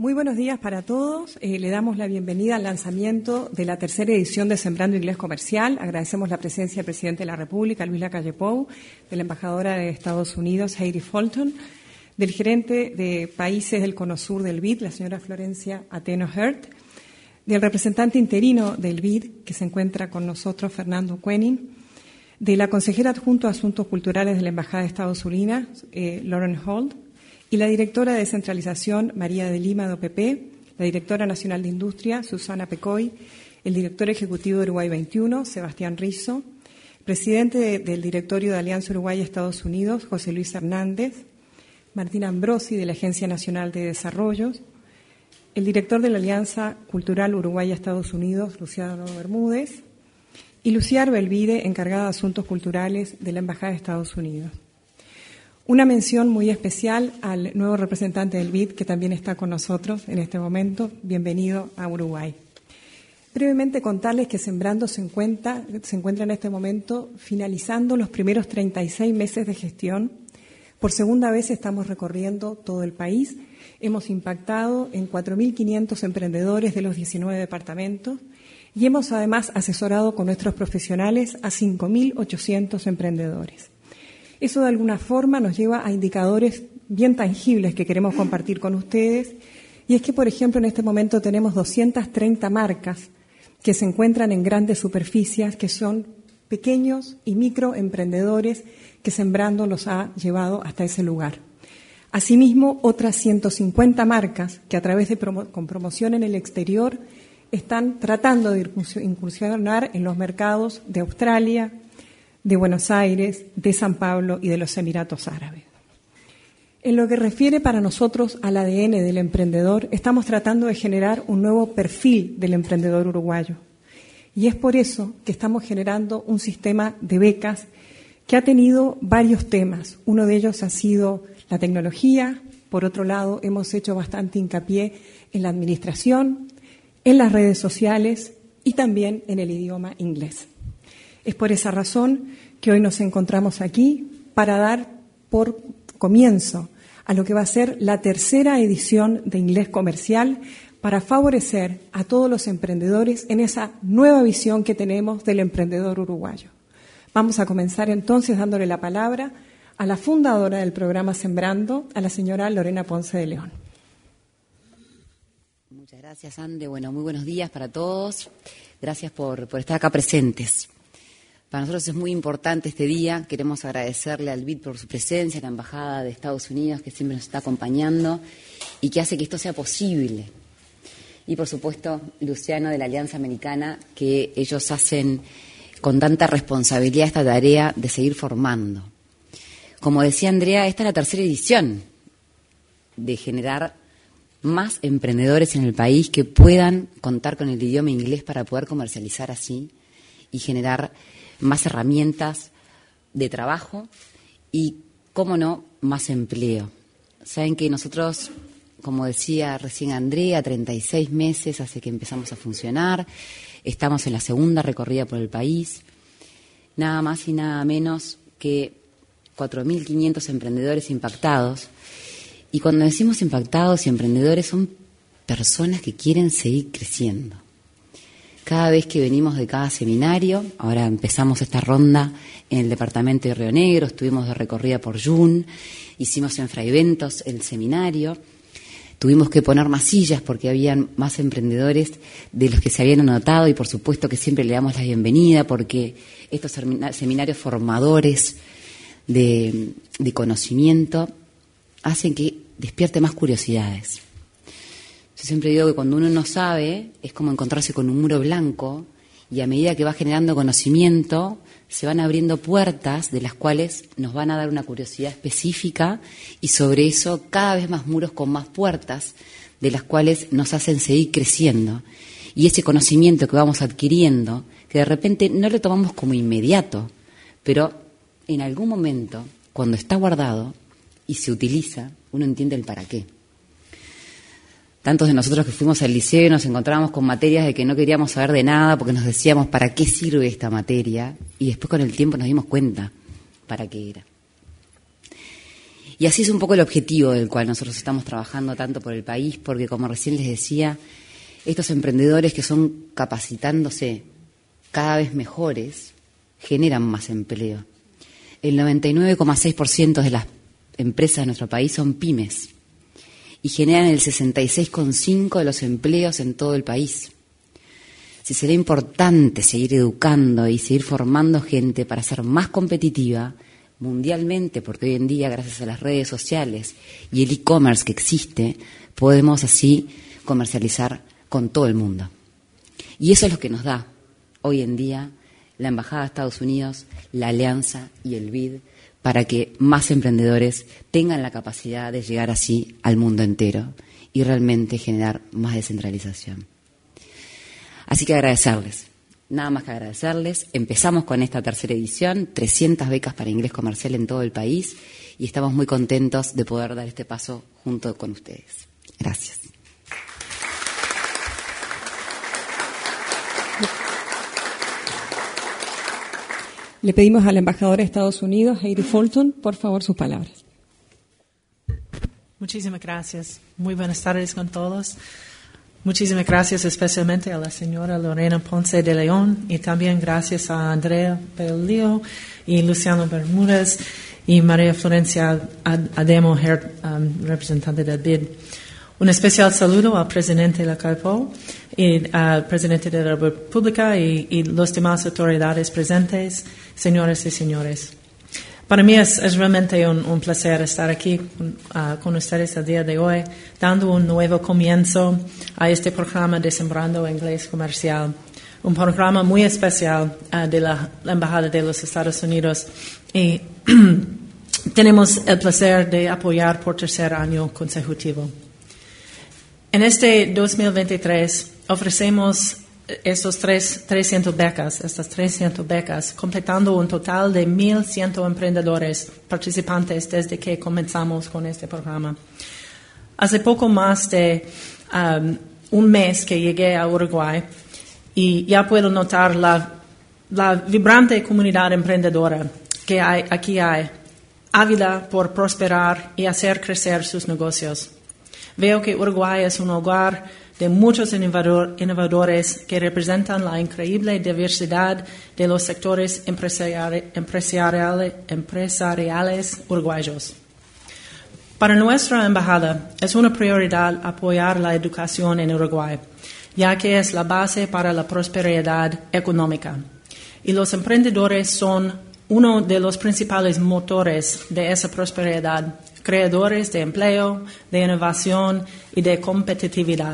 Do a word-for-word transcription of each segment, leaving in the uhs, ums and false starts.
Muy buenos días para todos. Eh, le damos la bienvenida al lanzamiento de la tercera edición de Sembrando Inglés Comercial. Agradecemos la presencia del presidente de la República, Luis Lacalle Pou, de la embajadora de Estados Unidos, Heidi Fulton, del gerente de países del Cono Sur del B I D, la señora Florencia Ateno Hert, del representante interino del B I D, que se encuentra con nosotros, Fernando Quenin, de la consejera adjunto a Asuntos Culturales de la Embajada de Estados Unidos, eh, Lauren Holt, y la directora de Descentralización, María de Lima de O P P, la directora nacional de Industria, Susana Pecoy, el director ejecutivo de Uruguay veintiuno, Sebastián Rizzo, presidente de, del directorio de Alianza Uruguay-Estados Unidos, José Luis Hernández, Martín Ambrosi, de la Agencia Nacional de Desarrollo, el director de la Alianza Cultural Uruguay-Estados Unidos, Luciano Bermúdez, y Luciar Belvide, encargada de Asuntos Culturales de la Embajada de Estados Unidos. Una mención muy especial al nuevo representante del B I D, que también está con nosotros en este momento. Bienvenido a Uruguay. Brevemente contarles que Sembrando se encuentra, se encuentra en este momento finalizando los primeros treinta y seis meses de gestión. Por segunda vez estamos recorriendo todo el país. Hemos impactado en cuatro mil quinientos emprendedores de los diecinueve departamentos y hemos además asesorado con nuestros profesionales a cinco mil ochocientos emprendedores. Eso de alguna forma nos lleva a indicadores bien tangibles que queremos compartir con ustedes, y es que, por ejemplo, en este momento tenemos doscientas treinta marcas que se encuentran en grandes superficies, que son pequeños y microemprendedores que Sembrando los ha llevado hasta ese lugar. Asimismo, otras ciento cincuenta marcas que a través de promo- con promoción en el exterior están tratando de incursionar en los mercados de Australia, de Buenos Aires, de San Pablo y de los Emiratos Árabes. En lo que refiere para nosotros al A D N del emprendedor, estamos tratando de generar un nuevo perfil del emprendedor uruguayo. Y es por eso que estamos generando un sistema de becas que ha tenido varios temas. Uno de ellos ha sido la tecnología. Por otro lado, hemos hecho bastante hincapié en la administración, en las redes sociales y también en el idioma inglés. Es por esa razón que hoy nos encontramos aquí para dar por comienzo a lo que va a ser la tercera edición de Inglés Comercial para favorecer a todos los emprendedores en esa nueva visión que tenemos del emprendedor uruguayo. Vamos a comenzar entonces dándole la palabra a la fundadora del programa Sembrando, a la señora Lorena Ponce de León. Muchas gracias, Ande. Bueno, muy buenos días para todos. Gracias por, por estar acá presentes. Para nosotros es muy importante este día. Queremos agradecerle al B I D por su presencia, a la Embajada de Estados Unidos, que siempre nos está acompañando y que hace que esto sea posible. Y, por supuesto, Luciano, de la Alianza Americana, que ellos hacen con tanta responsabilidad esta tarea de seguir formando. Como decía Andrea, esta es la tercera edición de generar más emprendedores en el país que puedan contar con el idioma inglés para poder comercializar así y generar más herramientas de trabajo y, cómo no, más empleo. Saben que nosotros, como decía recién Andrea, treinta y seis meses hace que empezamos a funcionar, estamos en la segunda recorrida por el país, nada más y nada menos que cuatro mil quinientos emprendedores impactados. Y cuando decimos impactados y emprendedores, son personas que quieren seguir creciendo. Cada vez que venimos de cada seminario, ahora empezamos esta ronda en el departamento de Río Negro, estuvimos de recorrida por Jun, hicimos en Fraiventos el seminario, tuvimos que poner más sillas porque habían más emprendedores de los que se habían anotado y por supuesto que siempre le damos la bienvenida porque estos seminarios formadores de, de conocimiento hacen que despierte más curiosidades. Yo siempre digo que cuando uno no sabe es como encontrarse con un muro blanco y a medida que va generando conocimiento se van abriendo puertas de las cuales nos van a dar una curiosidad específica y sobre eso cada vez más muros con más puertas de las cuales nos hacen seguir creciendo. Y ese conocimiento que vamos adquiriendo, que de repente no lo tomamos como inmediato, pero en algún momento, cuando está guardado y se utiliza, uno entiende el para qué. Tantos de nosotros que fuimos al liceo y nos encontrábamos con materias de que no queríamos saber de nada porque nos decíamos ¿para qué sirve esta materia? Y después con el tiempo nos dimos cuenta para qué era. Y así es un poco el objetivo del cual nosotros estamos trabajando tanto por el país, porque como recién les decía, estos emprendedores que son capacitándose cada vez mejores, generan más empleo. El noventa y nueve coma seis por ciento de las empresas de nuestro país son pymes y generan el sesenta y seis coma cinco por ciento de los empleos en todo el país. Si será importante seguir educando y seguir formando gente para ser más competitiva mundialmente, porque hoy en día, gracias a las redes sociales y el e-commerce que existe, podemos así comercializar con todo el mundo. Y eso es lo que nos da hoy en día la Embajada de Estados Unidos, la Alianza y el B I D, para que más emprendedores tengan la capacidad de llegar así al mundo entero y realmente generar más descentralización. Así que agradecerles, nada más que agradecerles. Empezamos con esta tercera edición, trescientas becas para inglés comercial en todo el país, y estamos muy contentos de poder dar este paso junto con ustedes. Gracias. Le pedimos a la embajadora de Estados Unidos, Heidi Fulton, por favor, sus palabras. Muchísimas gracias. Muy buenas tardes con todos. Muchísimas gracias especialmente a la señora Lorena Ponce de León y también gracias a Andrea Pelillo y Luciano Bermúdez y María Florencia Ademo, um, representante del B I D. Un especial saludo al presidente de la CAJPOA y al presidente de la República y, y las demás autoridades presentes, señoras y señores. Para mí es, es realmente un, un placer estar aquí uh, con ustedes el día de hoy, dando un nuevo comienzo a este programa de Sembrando Inglés Comercial, un programa muy especial uh, de la, la Embajada de los Estados Unidos. Y tenemos el placer de apoyar por tercer año consecutivo. En este dos mil veintitrés ofrecemos estos tres, trescientas becas, estas trescientas becas, completando un total de mil cien emprendedores participantes desde que comenzamos con este programa. Hace poco más de um, un mes que llegué a Uruguay y ya puedo notar la, la vibrante comunidad emprendedora que hay, aquí hay, ávida por prosperar y hacer crecer sus negocios. Veo que Uruguay es un hogar de muchos innovador, innovadores que representan la increíble diversidad de los sectores empresariales, empresariales, empresariales uruguayos. Para nuestra embajada es una prioridad apoyar la educación en Uruguay, ya que es la base para la prosperidad económica. Y los emprendedores son uno de los principales motores de esa prosperidad, creadores de empleo, de innovación y de competitividad.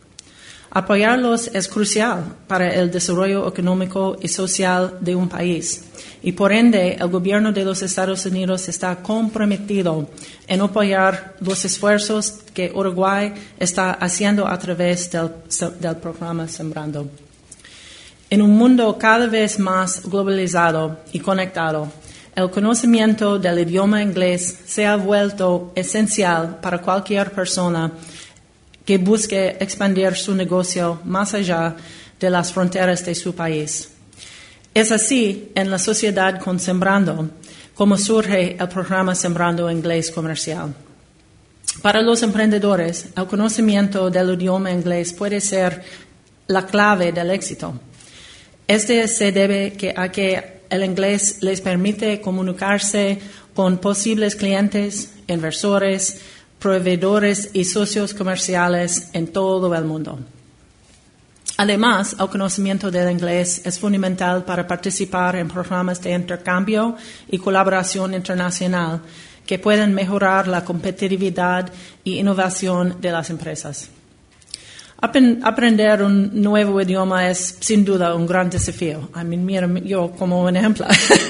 Apoyarlos es crucial para el desarrollo económico y social de un país y por ende el gobierno de los Estados Unidos está comprometido en apoyar los esfuerzos que Uruguay está haciendo a través del, del programa Sembrando. En un mundo cada vez más globalizado y conectado, el conocimiento del idioma inglés se ha vuelto esencial para cualquier persona que busque expandir su negocio más allá de las fronteras de su país. Es así en la sociedad con Sembrando, como surge el programa Sembrando Inglés Comercial. Para los emprendedores, el conocimiento del idioma inglés puede ser la clave del éxito. Este se debe que, a que el inglés les permite comunicarse con posibles clientes, inversores, proveedores y socios comerciales en todo el mundo. Además, el conocimiento del inglés es fundamental para participar en programas de intercambio y colaboración internacional que pueden mejorar la competitividad y innovación de las empresas. Aprender un nuevo idioma es sin duda un gran desafío. I mean, mira, yo como un ejemplo,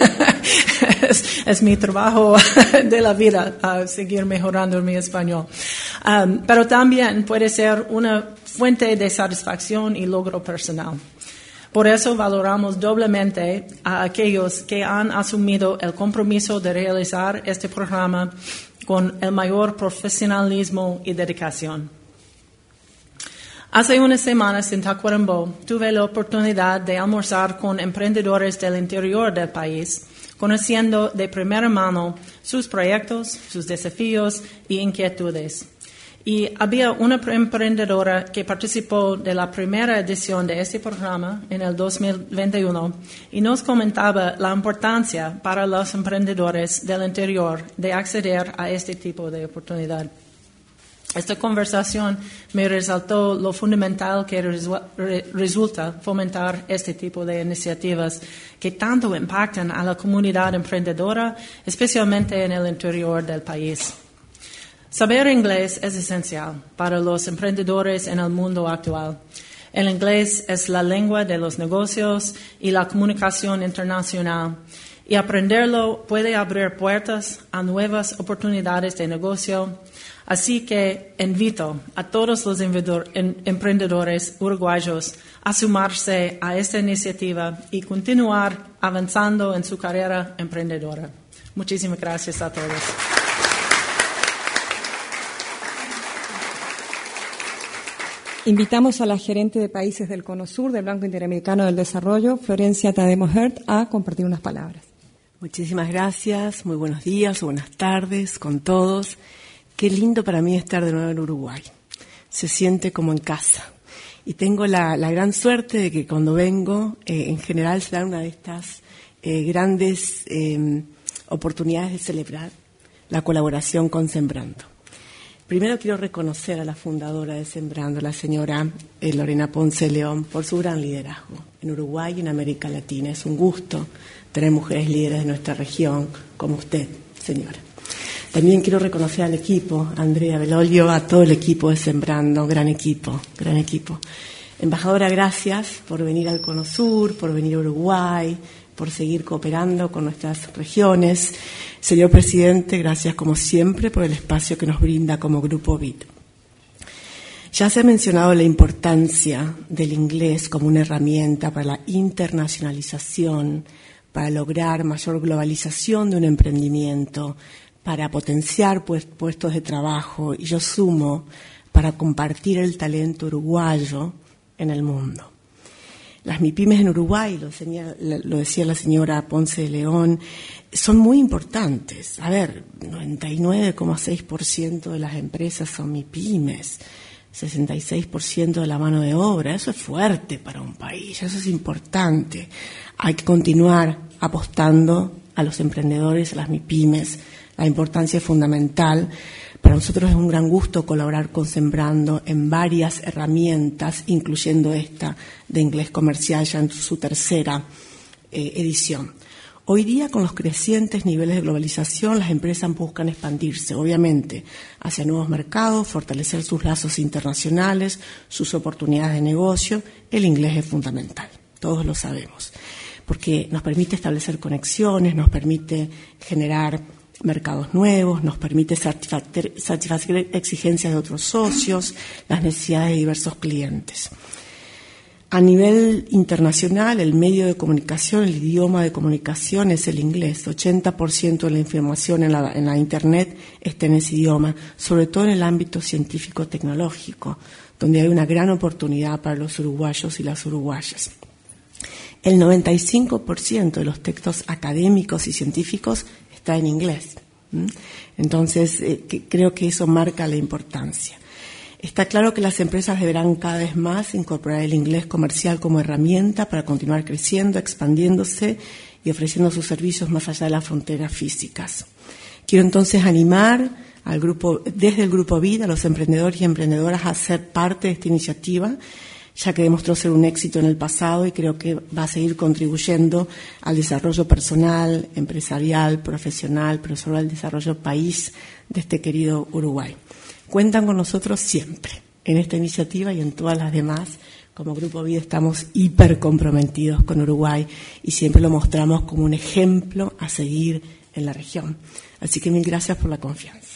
es, es mi trabajo de la vida, uh, seguir mejorando mi español. Um, pero también puede ser una fuente de satisfacción y logro personal. Por eso valoramos doblemente a aquellos que han asumido el compromiso de realizar este programa con el mayor profesionalismo y dedicación. Hace unas semanas en Tacuarembó tuve la oportunidad de almorzar con emprendedores del interior del país, conociendo de primera mano sus proyectos, sus desafíos y inquietudes. Y había una emprendedora que participó de la primera edición de este programa en el dos mil veintiuno y nos comentaba la importancia para los emprendedores del interior de acceder a este tipo de oportunidad. Esta conversación me resaltó lo fundamental que resulta fomentar este tipo de iniciativas que tanto impactan a la comunidad emprendedora, especialmente en el interior del país. Saber inglés es esencial para los emprendedores en el mundo actual. El inglés es la lengua de los negocios y la comunicación internacional, y aprenderlo puede abrir puertas a nuevas oportunidades de negocio. Así que invito a todos los emprendedores uruguayos a sumarse a esta iniciativa y continuar avanzando en su carrera emprendedora. Muchísimas gracias a todos. Invitamos a la gerente de países del Cono Sur del Banco Interamericano del Desarrollo, Florencia Tademo-Hurt, a compartir unas palabras. Muchísimas gracias, muy buenos días o buenas tardes con todos. Qué lindo para mí estar de nuevo en Uruguay. Se siente como en casa. Y tengo la, la gran suerte de que cuando vengo, eh, en general se da una de estas eh, grandes eh, oportunidades de celebrar la colaboración con Sembrando. Primero quiero reconocer a la fundadora de Sembrando, la señora eh, Lorena Ponce de León, por su gran liderazgo en Uruguay y en América Latina. Es un gusto tener mujeres líderes de nuestra región como usted, señora. También quiero reconocer al equipo, a Andrea Belolio, a todo el equipo de Sembrando, gran equipo, gran equipo. Embajadora, gracias por venir al Cono Sur, por venir a Uruguay, por seguir cooperando con nuestras regiones. Señor presidente, gracias como siempre por el espacio que nos brinda como Grupo B I D. Ya se ha mencionado la importancia del inglés como una herramienta para la internacionalización, para lograr mayor globalización de un emprendimiento, para potenciar puestos de trabajo, y yo sumo, para compartir el talento uruguayo en el mundo. Las MIPYMES en Uruguay, lo decía, lo decía la señora Ponce de León, son muy importantes. A ver, noventa y nueve coma seis por ciento de las empresas son MIPYMES, sesenta y seis por ciento de la mano de obra. Eso es fuerte para un país, eso es importante. Hay que continuar apostando a los emprendedores, a las MIPYMES. La importancia es fundamental. Para nosotros es un gran gusto colaborar con Sembrando en varias herramientas, incluyendo esta de inglés comercial ya en su tercera eh, edición. Hoy día, con los crecientes niveles de globalización, las empresas buscan expandirse, obviamente, hacia nuevos mercados, fortalecer sus lazos internacionales, sus oportunidades de negocio. El inglés es fundamental, todos lo sabemos, porque nos permite establecer conexiones, nos permite generar mercados nuevos, nos permite satisfacer, satisfacer exigencias de otros socios, las necesidades de diversos clientes. A nivel internacional, el medio de comunicación, el idioma de comunicación es el inglés. ochenta por ciento de la información en la, en la Internet está en ese idioma, sobre todo en el ámbito científico-tecnológico, donde hay una gran oportunidad para los uruguayos y las uruguayas. El noventa y cinco por ciento de los textos académicos y científicos está en inglés. Entonces, eh, que creo que eso marca la importancia. Está claro que las empresas deberán cada vez más incorporar el inglés comercial como herramienta para continuar creciendo, expandiéndose y ofreciendo sus servicios más allá de las fronteras físicas. Quiero entonces animar al grupo, desde el Grupo B I D, a los emprendedores y emprendedoras a ser parte de esta iniciativa, ya que demostró ser un éxito en el pasado y creo que va a seguir contribuyendo al desarrollo personal, empresarial, profesional, pero sobre el desarrollo país de este querido Uruguay. Cuentan con nosotros siempre en esta iniciativa y en todas las demás. Como Grupo B I D estamos hiper comprometidos con Uruguay y siempre lo mostramos como un ejemplo a seguir en la región. Así que mil gracias por la confianza.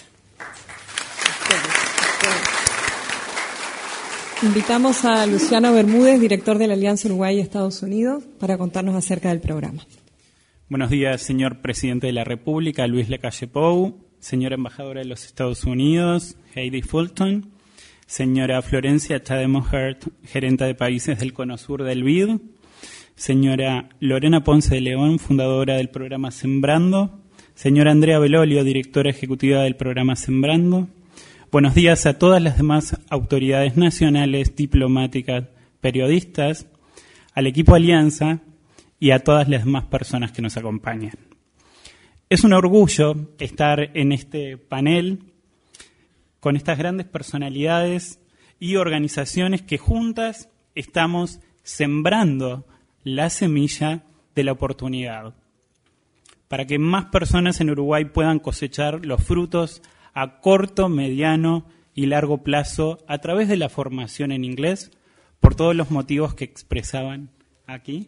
Invitamos a Luciano Bermúdez, director de la Alianza Uruguay y Estados Unidos, para contarnos acerca del programa. Buenos días, señor presidente de la República, Luis Lacalle Pou, señora embajadora de los Estados Unidos, Heidi Fulton, señora Florencia Tademo-Hurt, gerenta de países del Cono Sur del B I D, señora Lorena Ponce de León, fundadora del programa Sembrando, señora Andrea Belolio, directora ejecutiva del programa Sembrando. Buenos días a todas las demás autoridades nacionales, diplomáticas, periodistas, al equipo Alianza y a todas las demás personas que nos acompañan. Es un orgullo estar en este panel con estas grandes personalidades y organizaciones que juntas estamos sembrando la semilla de la oportunidad para que más personas en Uruguay puedan cosechar los frutos a corto, mediano y largo plazo a través de la formación en inglés, por todos los motivos que expresaban aquí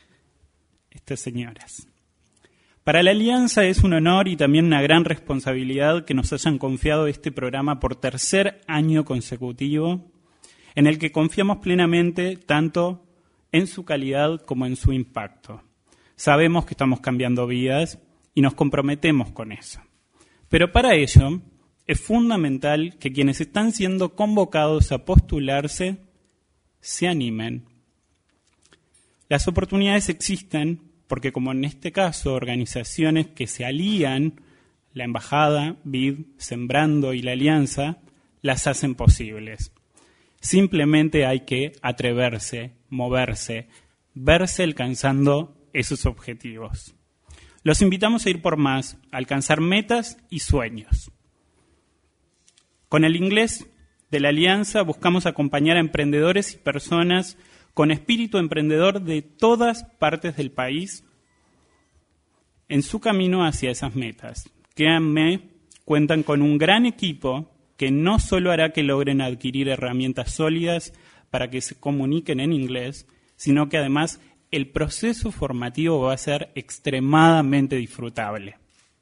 estas señoras. Para la Alianza es un honor y también una gran responsabilidad que nos hayan confiado este programa por tercer año consecutivo, en el que confiamos plenamente tanto en su calidad como en su impacto. Sabemos que estamos cambiando vidas y nos comprometemos con eso. Pero para ello es fundamental que quienes están siendo convocados a postularse se animen. Las oportunidades existen porque, como en este caso, organizaciones que se alían, la Embajada, B I D, Sembrando y la Alianza, las hacen posibles. Simplemente hay que atreverse, moverse, verse alcanzando esos objetivos. Los invitamos a ir por más, a alcanzar metas y sueños. Con el inglés de la Alianza buscamos acompañar a emprendedores y personas con espíritu emprendedor de todas partes del país en su camino hacia esas metas. Créanme, cuentan con un gran equipo que no solo hará que logren adquirir herramientas sólidas para que se comuniquen en inglés, sino que además el proceso formativo va a ser extremadamente disfrutable.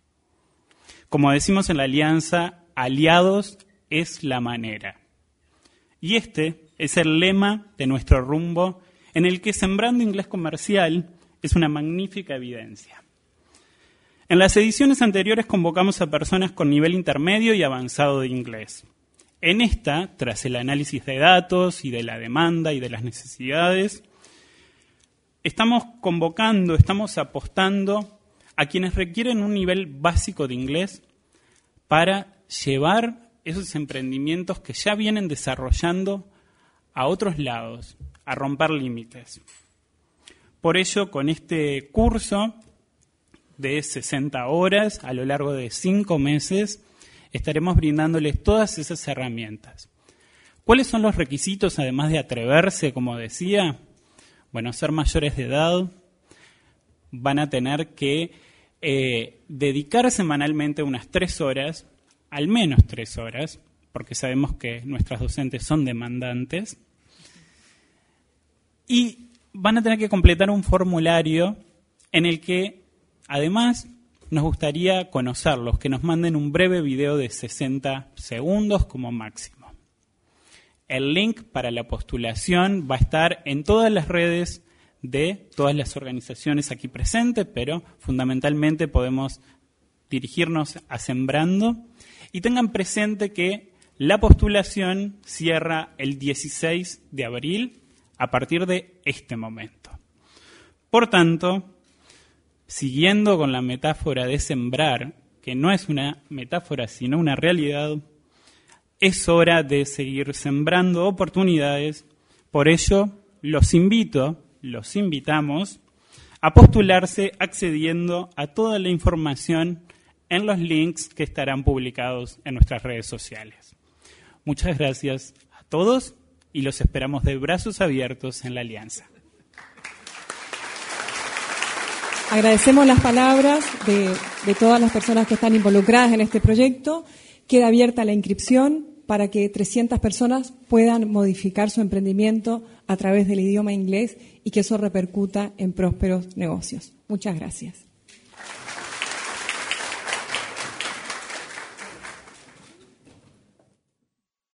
Como decimos en la Alianza, aliados es la manera. Y este es el lema de nuestro rumbo, en el que Sembrando Inglés Comercial es una magnífica evidencia. En las ediciones anteriores convocamos a personas con nivel intermedio y avanzado de inglés. En esta, tras el análisis de datos y de la demanda y de las necesidades, estamos convocando, estamos apostando a quienes requieren un nivel básico de inglés para llevar esos emprendimientos que ya vienen desarrollando a otros lados, a romper límites. Por ello, con este curso de sesenta horas a lo largo de cinco meses, estaremos brindándoles todas esas herramientas. ¿Cuáles son los requisitos, además de atreverse, como decía? Bueno, ser mayores de edad, van a tener que eh, dedicar semanalmente unas tres horas, al menos tres horas, porque sabemos que nuestras docentes son demandantes, y van a tener que completar un formulario en el que, además, nos gustaría conocerlos, que nos manden un breve video de sesenta segundos como máximo. El link para la postulación va a estar en todas las redes de todas las organizaciones aquí presentes, pero fundamentalmente podemos dirigirnos a Sembrando. Y tengan presente que la postulación cierra el dieciséis de abril a partir de este momento. Por tanto, siguiendo con la metáfora de sembrar, que no es una metáfora sino una realidad, es hora de seguir sembrando oportunidades. Por ello, los invito, los invitamos a postularse accediendo a toda la información en los links que estarán publicados en nuestras redes sociales. Muchas gracias a todos y los esperamos de brazos abiertos en la Alianza. Agradecemos las palabras de, de todas las personas que están involucradas en este proyecto. Queda abierta la inscripción para que trescientas personas puedan modificar su emprendimiento a través del idioma inglés y que eso repercuta en prósperos negocios. Muchas gracias.